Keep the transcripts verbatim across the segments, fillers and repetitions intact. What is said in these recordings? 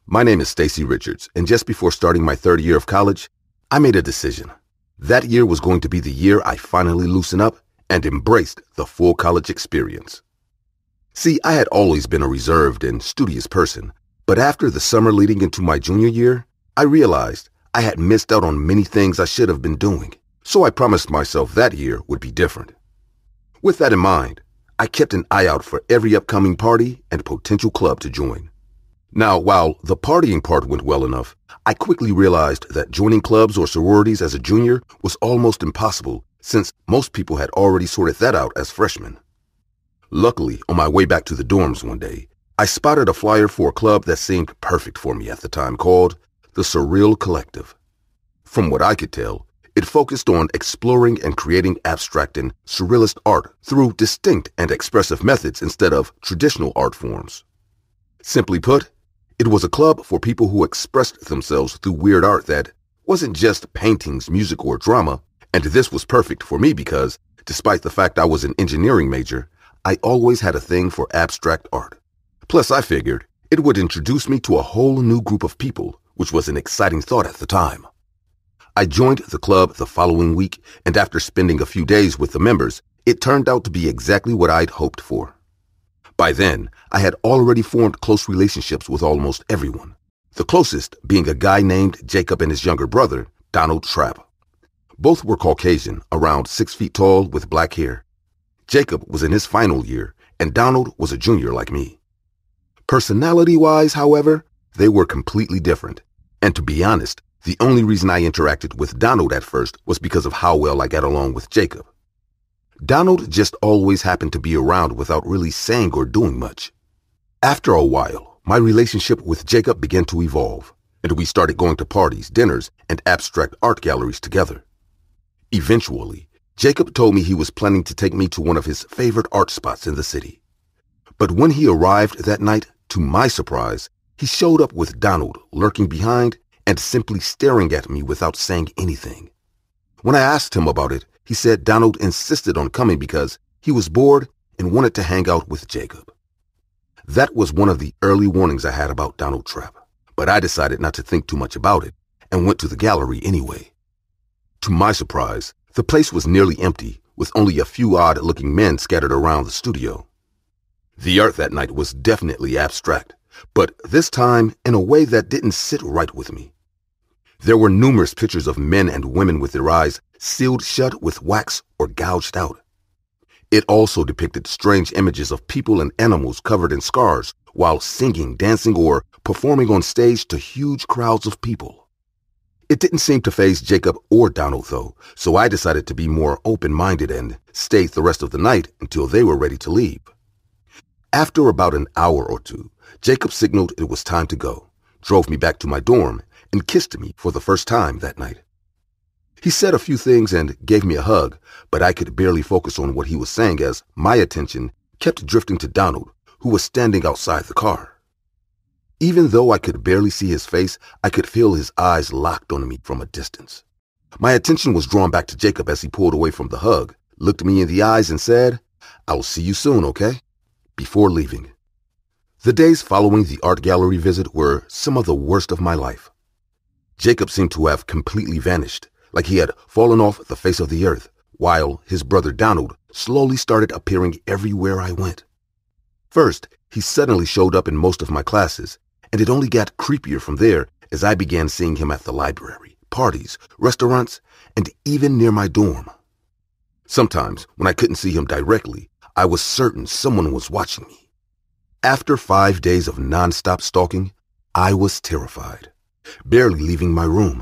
My name is Stacy Richards, and just before starting my third year of college, I made a decision. That year was going to be the year I finally loosened up and embraced the full college experience. See, I had always been a reserved and studious person, but after the summer leading into my junior year, I realized I had missed out on many things I should have been doing, so I promised myself that year would be different. With that in mind, I kept an eye out for every upcoming party and potential club to join. Now, while the partying part went well enough, I quickly realized that joining clubs or sororities as a junior was almost impossible since most people had already sorted that out as freshmen. Luckily, on my way back to the dorms one day, I spotted a flyer for a club that seemed perfect for me at the time called the Surreal Collective. From what I could tell, it focused on exploring and creating abstract and surrealist art through distinct and expressive methods instead of traditional art forms. Simply put, it was a club for people who expressed themselves through weird art that wasn't just paintings, music, or drama, and this was perfect for me because, despite the fact I was an engineering major, I always had a thing for abstract art. Plus, I figured it would introduce me to a whole new group of people, which was an exciting thought at the time. I joined the club the following week, and after spending a few days with the members, it turned out to be exactly what I'd hoped for. By then, I had already formed close relationships with almost everyone, the closest being a guy named Jacob and his younger brother, Donald Trapp. Both were Caucasian, around six feet tall with black hair. Jacob was in his final year, and Donald was a junior like me. Personality-wise, however, they were completely different, and to be honest, the only reason I interacted with Donald at first was because of how well I got along with Jacob. Donald just always happened to be around without really saying or doing much. After a while, my relationship with Jacob began to evolve, and we started going to parties, dinners, and abstract art galleries together. Eventually, Jacob told me he was planning to take me to one of his favorite art spots in the city. But when he arrived that night, to my surprise, he showed up with Donald lurking behind and simply staring at me without saying anything. When I asked him about it, he said Donald insisted on coming because he was bored and wanted to hang out with Jacob. That was one of the early warnings I had about Donald Trapp, but I decided not to think too much about it and went to the gallery anyway. To my surprise, the place was nearly empty, with only a few odd-looking men scattered around the studio. The art that night was definitely abstract, but this time in a way that didn't sit right with me. There were numerous pictures of men and women with their eyes sealed shut with wax or gouged out. It also depicted strange images of people and animals covered in scars while singing, dancing, or performing on stage to huge crowds of people. It didn't seem to faze Jacob or Donald, though, so I decided to be more open-minded and stayed the rest of the night until they were ready to leave. After about an hour or two, Jacob signaled it was time to go, drove me back to my dorm, and kissed me for the first time that night. He said a few things and gave me a hug, but I could barely focus on what he was saying as my attention kept drifting to Donald, who was standing outside the car. Even though I could barely see his face, I could feel his eyes locked on me from a distance. My attention was drawn back to Jacob as he pulled away from the hug, looked me in the eyes and said, "I'll see you soon, okay?" before leaving. The days following the art gallery visit were some of the worst of my life. Jacob seemed to have completely vanished, like he had fallen off the face of the earth, while his brother Donald slowly started appearing everywhere I went. First, he suddenly showed up in most of my classes, and it only got creepier from there as I began seeing him at the library, parties, restaurants, and even near my dorm. Sometimes, when I couldn't see him directly, I was certain someone was watching me. After five days of nonstop stalking, I was terrified, barely leaving my room.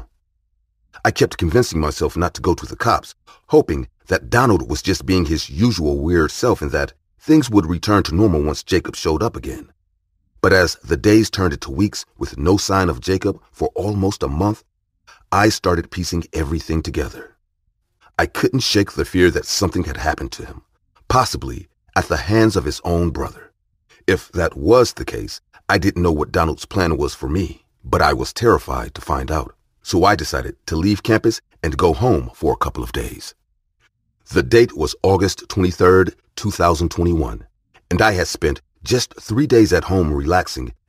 I kept convincing myself not to go to the cops, hoping that Donald was just being his usual weird self and that things would return to normal once Jacob showed up again. But as the days turned into weeks with no sign of Jacob for almost a month, I started piecing everything together. I couldn't shake the fear that something had happened to him, possibly at the hands of his own brother. If that was the case, I didn't know what Donald's plan was for me, but I was terrified to find out. So I decided to leave campus and go home for a couple of days. The date was August twenty-third, two thousand twenty-one, and I had spent just three days at home relaxing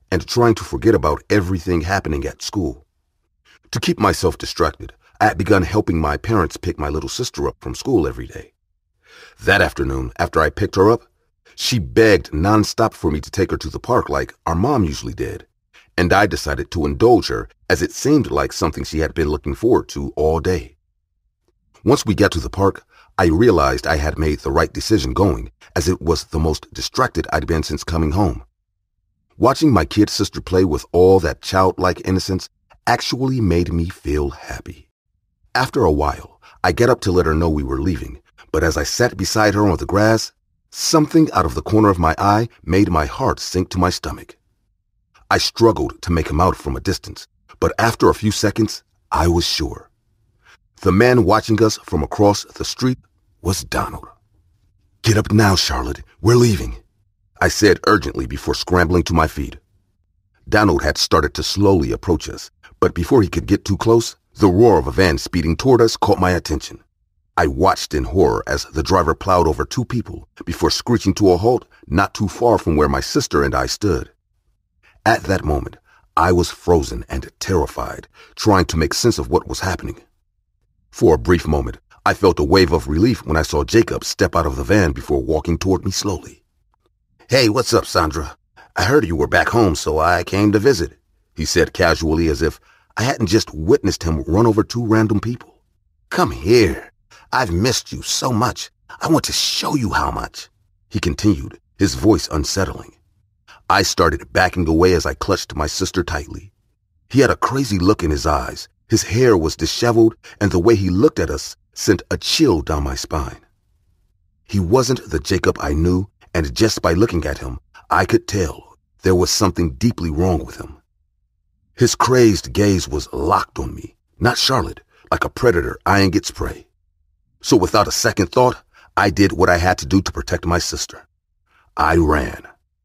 and trying to forget about everything happening at school. To keep myself distracted, I had begun helping my parents pick my little sister up from school every day. That afternoon, after I picked her up, she begged nonstop for me to take her to the park like our mom usually did, and I decided to indulge her as it seemed like something she had been looking forward to all day. Once we got to the park, I realized I had made the right decision going, as it was the most distracted I'd been since coming home. Watching my kid sister play with all that childlike innocence actually made me feel happy. After a while, I got up to let her know we were leaving, but as I sat beside her on the grass, something out of the corner of my eye made my heart sink to my stomach. I struggled to make him out from a distance, but after a few seconds, I was sure. The man watching us from across the street was Donald. "Get up now, Charlotte. We're leaving," I said urgently before scrambling to my feet. Donald had started to slowly approach us, but before he could get too close, the roar of a van speeding toward us caught my attention. I watched in horror as the driver plowed over two people before screeching to a halt not too far from where my sister and I stood. At that moment, I was frozen and terrified, trying to make sense of what was happening. For a brief moment, I felt a wave of relief when I saw Jacob step out of the van before walking toward me slowly. "Hey, what's up, Sandra? I heard you were back home, so I came to visit," he said casually, as if I hadn't just witnessed him run over two random people. "Come here. I've missed you so much. I want to show you how much," he continued, his voice unsettling. I started backing away as I clutched my sister tightly. He had a crazy look in his eyes. His hair was disheveled, and the way he looked at us sent a chill down my spine. He wasn't the Jacob I knew, and just by looking at him, I could tell there was something deeply wrong with him. His crazed gaze was locked on me, not Charlotte, like a predator eyeing its prey. So without a second thought, I did what I had to do to protect my sister. I ran.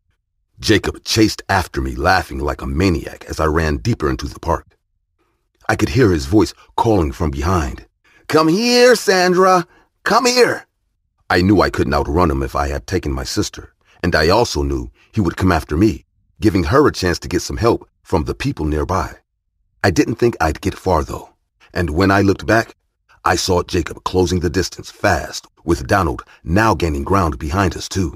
Jacob chased after me, laughing like a maniac as I ran deeper into the park. I could hear his voice calling from behind. "Come here, Sandra! Come here!" I knew I couldn't outrun him if I had taken my sister, and I also knew he would come after me, giving her a chance to get some help from the people nearby. I didn't think I'd get far, though, and when I looked back, I saw Jacob closing the distance fast, with Donald now gaining ground behind us, too.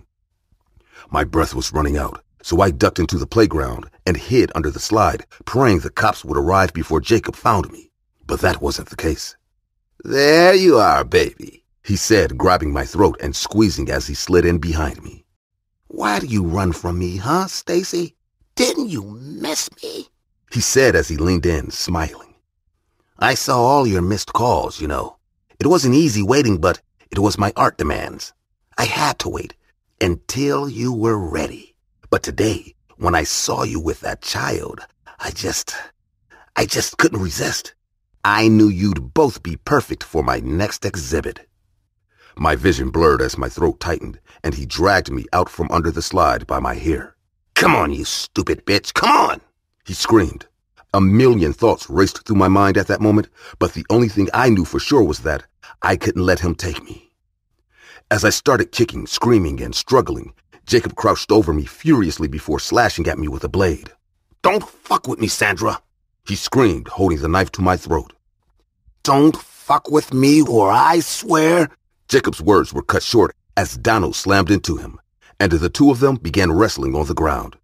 My breath was running out, so I ducked into the playground and hid under the slide, praying the cops would arrive before Jacob found me. But that wasn't the case. "There you are, baby," he said, grabbing my throat and squeezing as he slid in behind me. "Why do you run from me, huh, Stacy? Didn't you miss me?" he said as he leaned in, smiling. "I saw all your missed calls, you know. It wasn't easy waiting, but it was my art demands. I had to wait until you were ready. But today, when I saw you with that child, I just, I just couldn't resist. I knew you'd both be perfect for my next exhibit." My vision blurred as my throat tightened, and he dragged me out from under the slide by my hair. "Come on, you stupid bitch, come on!" he screamed. A million thoughts raced through my mind at that moment, but the only thing I knew for sure was that I couldn't let him take me. As I started kicking, screaming, and struggling, Jacob crouched over me furiously before slashing at me with a blade. "Don't fuck with me, Sandra!" he screamed, holding the knife to my throat. "Don't fuck with me, or I swear—" Jacob's words were cut short as Donald slammed into him, and the two of them began wrestling on the ground.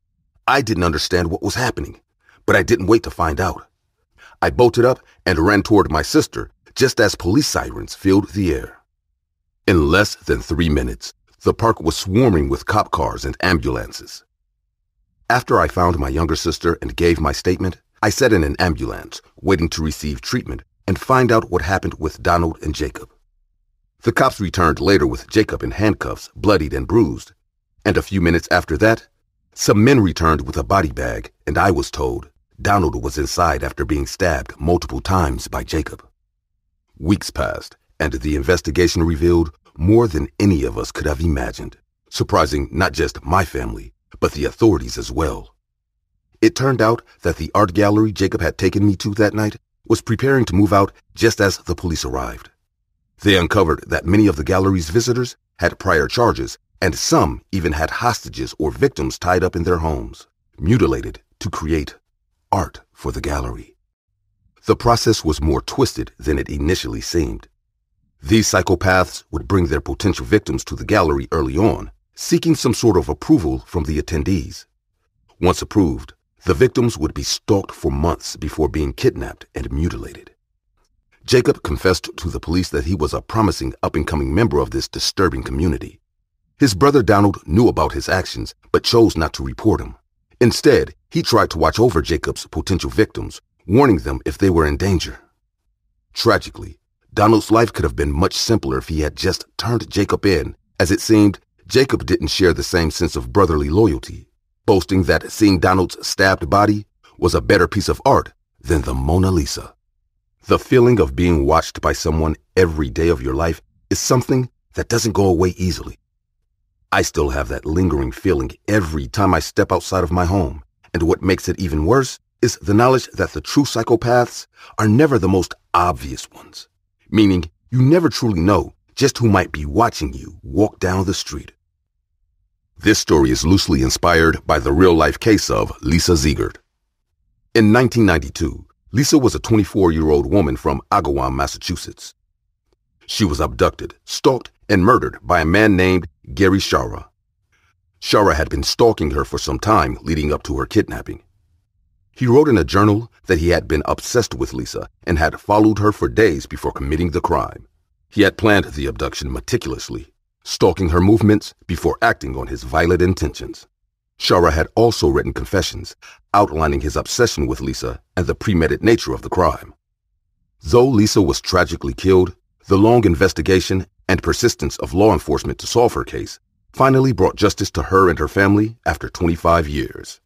I didn't understand what was happening, but I didn't wait to find out. I bolted up and ran toward my sister just as police sirens filled the air. In less than three minutes, the park was swarming with cop cars and ambulances. After I found my younger sister and gave my statement, I sat in an ambulance, waiting to receive treatment and find out what happened with Donald and Jacob. The cops returned later with Jacob in handcuffs, bloodied and bruised, and a few minutes after that, some men returned with a body bag, and I was told Donald was inside after being stabbed multiple times by Jacob. Weeks passed, and the investigation revealed more than any of us could have imagined, surprising not just my family, but the authorities as well. It turned out that the art gallery Jacob had taken me to that night was preparing to move out just as the police arrived. They uncovered that many of the gallery's visitors had prior charges, and some even had hostages or victims tied up in their homes. mutilated to create art for the gallery. The process was more twisted than it initially seemed. These psychopaths would bring their potential victims to the gallery early on, seeking some sort of approval from the attendees. Once approved, the victims would be stalked for months before being kidnapped and mutilated. Jacob confessed to the police that he was a promising up-and-coming member of this disturbing community. His brother Donald knew about his actions, but chose not to report him. Instead, he tried to watch over Jacob's potential victims, warning them if they were in danger. Tragically, Donald's life could have been much simpler if he had just turned Jacob in. As it seemed, Jacob didn't share the same sense of brotherly loyalty, boasting that seeing Donald's stabbed body was a better piece of art than the Mona Lisa. The feeling of being watched by someone every day of your life is something that doesn't go away easily. I still have that lingering feeling every time I step outside of my home, and what makes it even worse is the knowledge that the true psychopaths are never the most obvious ones, meaning you never truly know just who might be watching you walk down the street. This story is loosely inspired by the real-life case of Lisa Ziegert. In nineteen ninety-two, Lisa was a twenty-four-year-old woman from Agawam, Massachusetts. She was abducted, stalked, and murdered by a man named Gary Shara. Shara had been stalking her for some time leading up to her kidnapping. He wrote in a journal that he had been obsessed with Lisa and had followed her for days before committing the crime. He had planned the abduction meticulously, stalking her movements before acting on his violent intentions. Shara had also written confessions, outlining his obsession with Lisa and the premeditated nature of the crime. Though Lisa was tragically killed, the long investigation and persistence of law enforcement to solve her case finally brought justice to her and her family after twenty-five years.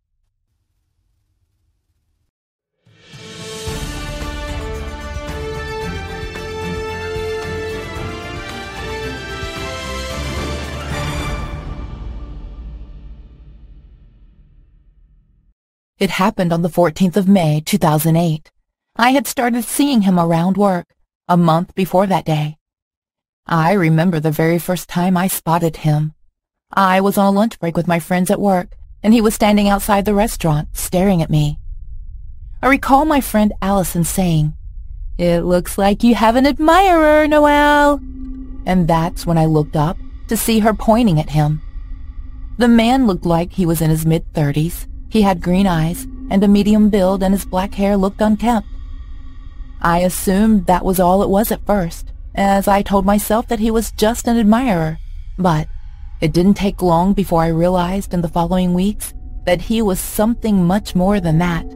It happened on the fourteenth of May, two thousand eight. I had started seeing him around work, a month before that day. I remember the very first time I spotted him. I was on a lunch break with my friends at work, and he was standing outside the restaurant, staring at me. I recall my friend Allison saying, "It looks like you have an admirer, Noelle." And that's when I looked up to see her pointing at him. The man looked like he was in his mid-thirties. He had green eyes and a medium build, and his black hair looked unkempt. I assumed that was all it was at first, as I told myself that he was just an admirer. But it didn't take long before I realized in the following weeks that he was something much more than that.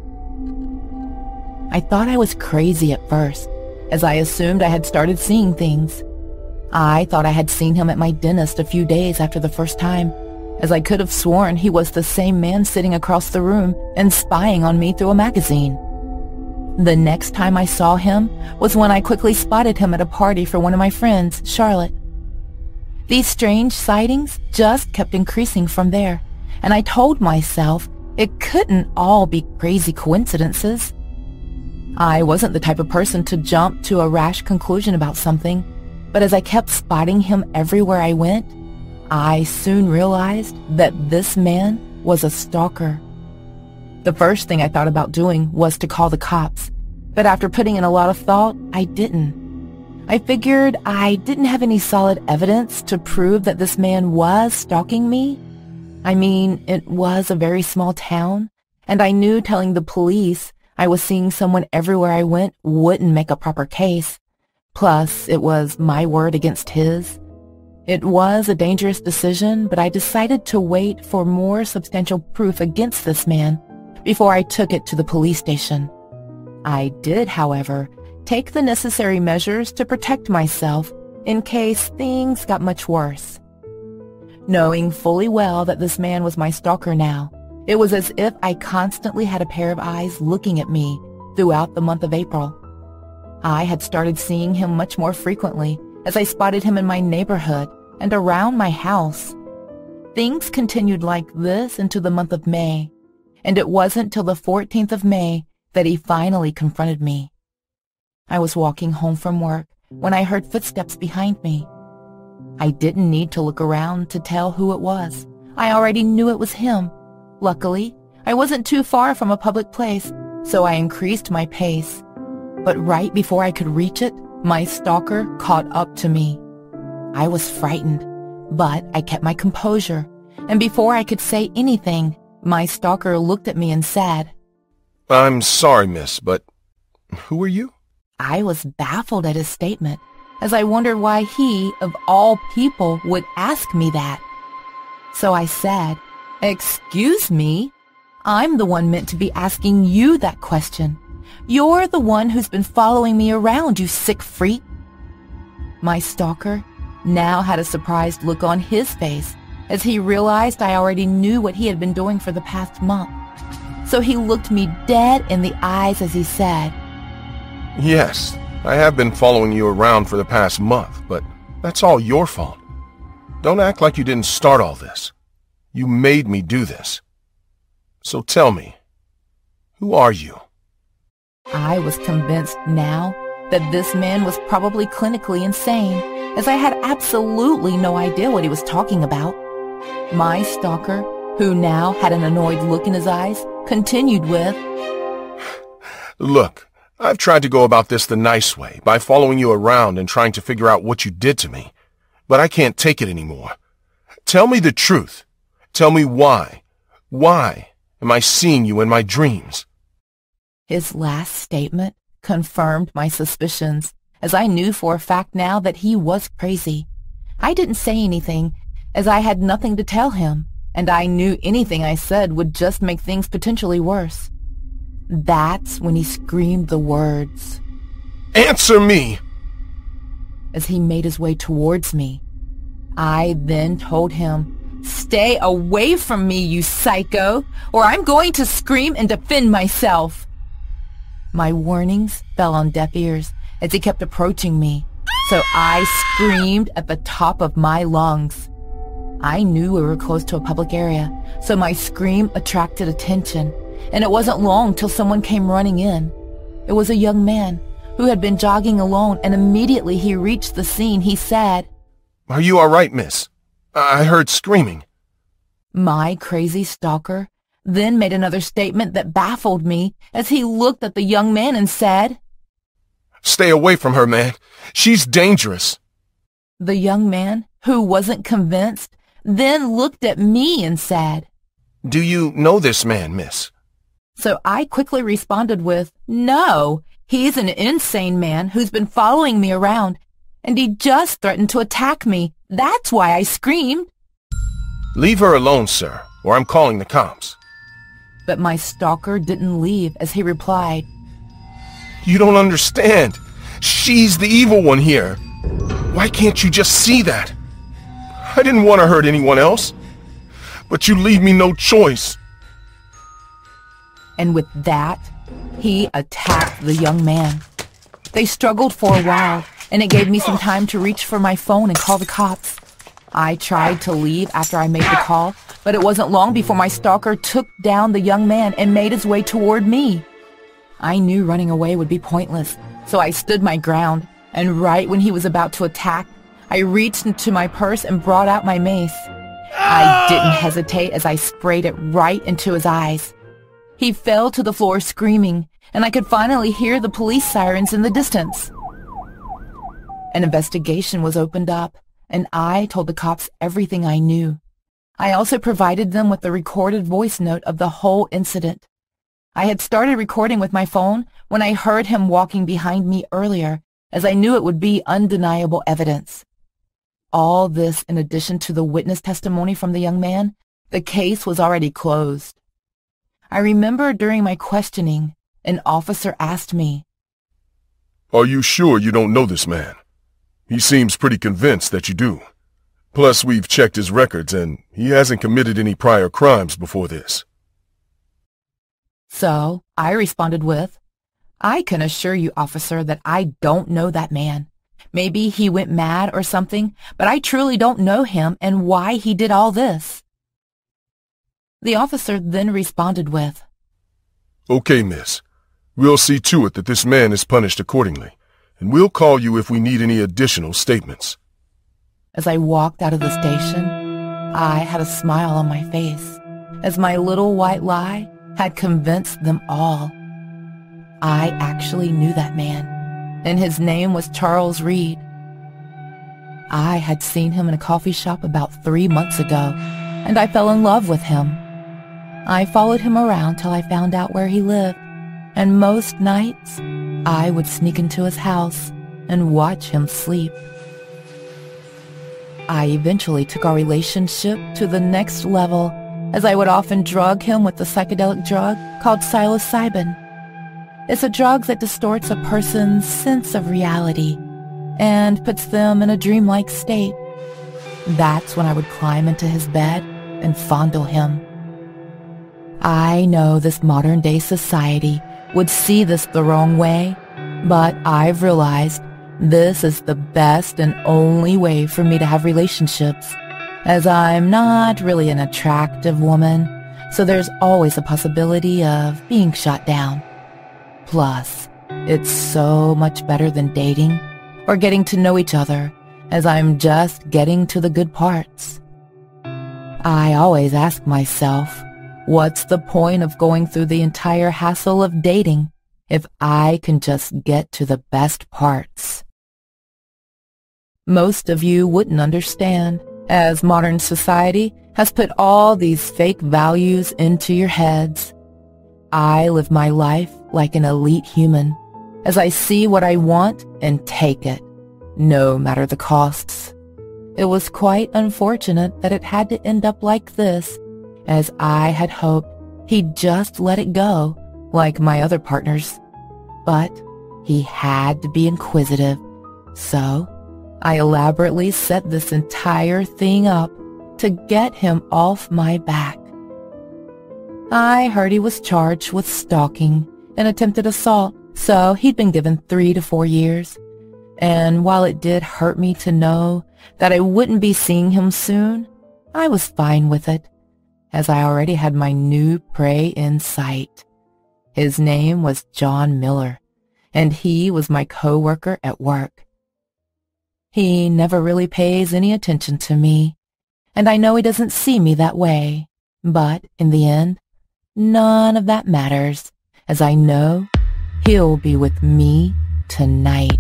I thought I was crazy at first, as I assumed I had started seeing things. I thought I had seen him at my dentist a few days after the first time, as I could have sworn he was the same man sitting across the room and spying on me through a magazine. The next time I saw him was when I quickly spotted him at a party for one of my friends, Charlotte. These strange sightings just kept increasing from there, and I told myself it couldn't all be crazy coincidences. I wasn't the type of person to jump to a rash conclusion about something, but as I kept spotting him everywhere I went, I soon realized that this man was a stalker. The first thing I thought about doing was to call the cops, but after putting in a lot of thought, I didn't. I figured I didn't have any solid evidence to prove that this man was stalking me. I mean, it was a very small town, and I knew telling the police I was seeing someone everywhere I went wouldn't make a proper case. Plus, it was my word against his. It was a dangerous decision, but I decided to wait for more substantial proof against this man before I took it to the police station. I did, however, take the necessary measures to protect myself in case things got much worse. Knowing fully well that this man was my stalker now, it was as if I constantly had a pair of eyes looking at me throughout the month of April. I had started seeing him much more frequently as I spotted him in my neighborhood and around my house. Things continued like this into the month of May, and it wasn't till the fourteenth of May that he finally confronted me. I was walking home from work when I heard footsteps behind me. I didn't need to look around to tell who it was. I already knew it was him. Luckily, I wasn't too far from a public place, so I increased my pace. But right before I could reach it, my stalker caught up to me. I was frightened, but I kept my composure, and before I could say anything, my stalker looked at me and said, "I'm sorry, miss, but who are you?" I was baffled at his statement, as I wondered why he, of all people, would ask me that. So I said, "Excuse me? I'm the one meant to be asking you that question. You're the one who's been following me around, you sick freak." My stalker now had a surprised look on his face as he realized I already knew what he had been doing for the past month. So he looked me dead in the eyes as he said, "Yes, I have been following you around for the past month, but that's all your fault. Don't act like you didn't start all this. You made me do this. So tell me, who are you?" I was convinced now that this man was probably clinically insane, as I had absolutely no idea what he was talking about. My stalker, who now had an annoyed look in his eyes, continued with, "Look, I've tried to go about this the nice way, by following you around and trying to figure out what you did to me, but I can't take it anymore. Tell me the truth. Tell me why. Why am I seeing you in my dreams?" His last statement confirmed my suspicions, as I knew for a fact now that he was crazy. I didn't say anything, as I had nothing to tell him, and I knew anything I said would just make things potentially worse. That's when he screamed the words, "Answer me!" as he made his way towards me. I then told him, "Stay away from me, you psycho, or I'm going to scream and defend myself." My warnings fell on deaf ears as he kept approaching me, so I screamed at the top of my lungs. I knew we were close to a public area, so my scream attracted attention, and it wasn't long till someone came running in. It was a young man who had been jogging alone, and immediately he reached the scene, he said, "Are you all right, miss? I heard screaming." My crazy stalker then made another statement that baffled me as he looked at the young man and said, "Stay away from her, man. She's dangerous." The young man, who wasn't convinced, then looked at me and said, "Do you know this man, miss?" So I quickly responded with, "No, he's an insane man who's been following me around, and he just threatened to attack me. That's why I screamed." "Leave her alone, sir, or I'm calling the cops." But my stalker didn't leave as he replied, "You don't understand. She's the evil one here. Why can't you just see that? I didn't want to hurt anyone else, but you leave me no choice." And with that, he attacked the young man. They struggled for a while, and it gave me some time to reach for my phone and call the cops. I tried to leave after I made the call, but it wasn't long before my stalker took down the young man and made his way toward me. I knew running away would be pointless, so I stood my ground, and right when he was about to attack, I reached into my purse and brought out my mace. I didn't hesitate as I sprayed it right into his eyes. He fell to the floor screaming, and I could finally hear the police sirens in the distance. An investigation was opened up, and I told the cops everything I knew. I also provided them with the recorded voice note of the whole incident. I had started recording with my phone when I heard him walking behind me earlier, as I knew it would be undeniable evidence. All this in addition to the witness testimony from the young man, the case was already closed. I remember during my questioning, an officer asked me, "Are you sure you don't know this man? He seems pretty convinced that you do. Plus, we've checked his records, and he hasn't committed any prior crimes before this." So I responded with, "I can assure you, officer, that I don't know that man. Maybe he went mad or something, but I truly don't know him and why he did all this." The officer then responded with, "Okay, miss. We'll see to it that this man is punished accordingly, and we'll call you if we need any additional statements." As I walked out of the station, I had a smile on my face, as my little white lie had convinced them all. I actually knew that man, and his name was Charles Reed. I had seen him in a coffee shop about three months ago, and I fell in love with him. I followed him around till I found out where he lived, and most nights I would sneak into his house and watch him sleep. I eventually took our relationship to the next level, as I would often drug him with the psychedelic drug called psilocybin. It's a drug that distorts a person's sense of reality and puts them in a dreamlike state. That's when I would climb into his bed and fondle him. I know this modern-day society would see this the wrong way, but I've realized this is the best and only way for me to have relationships, as I'm not really an attractive woman, so there's always a possibility of being shot down. Plus, it's so much better than dating or getting to know each other, as I'm just getting to the good parts. I always ask myself, what's the point of going through the entire hassle of dating if I can just get to the best parts? Most of you wouldn't understand, as modern society has put all these fake values into your heads. I live my life like an elite human, as I see what I want and take it, no matter the costs. It was quite unfortunate that it had to end up like this, as I had hoped he'd just let it go, like my other partners. But he had to be inquisitive, so I elaborately set this entire thing up to get him off my back. I heard he was charged with stalking and attempted assault, so he'd been given three to four years. And while it did hurt me to know that I wouldn't be seeing him soon, I was fine with it, as I already had my new prey in sight. His name was John Miller, and he was my co-worker at work. He never really pays any attention to me, and I know he doesn't see me that way, but in the end, none of that matters, as I know he'll be with me tonight.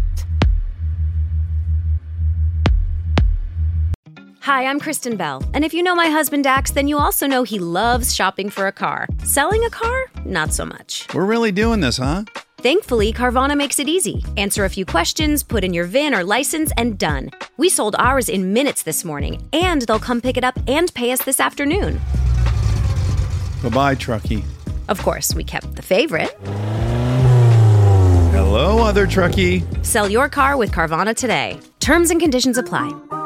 Hi, I'm Kristen Bell, and if you know my husband Dax, then you also know he loves shopping for a car. Selling a car? Not so much. We're really doing this, huh? Thankfully, Carvana makes it easy. Answer a few questions, put in your V I N or license, and done. We sold ours in minutes this morning, and they'll come pick it up and pay us this afternoon. Bye-bye, Truckee. Of course, we kept the favorite. Hello, other Truckee. Sell your car with Carvana today. Terms and conditions apply.